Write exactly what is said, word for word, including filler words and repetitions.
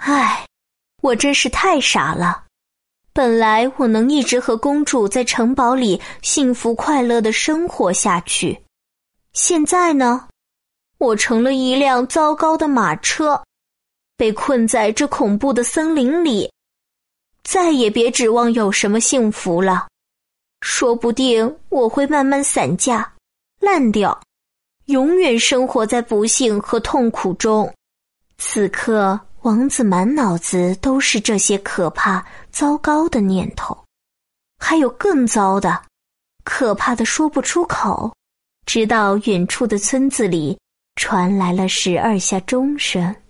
唉，我真是太傻了。本来我能一直和公主在城堡里幸福快乐地生活下去，现在呢，我成了一辆糟糕的马车，被困在这恐怖的森林里，再也别指望有什么幸福了。说不定我会慢慢散架，烂掉，永远生活在不幸和痛苦中。此刻，王子满脑子都是这些可怕、糟糕的念头，还有更糟的，可怕的说不出口。直到远处的村子里传来了十二下钟声。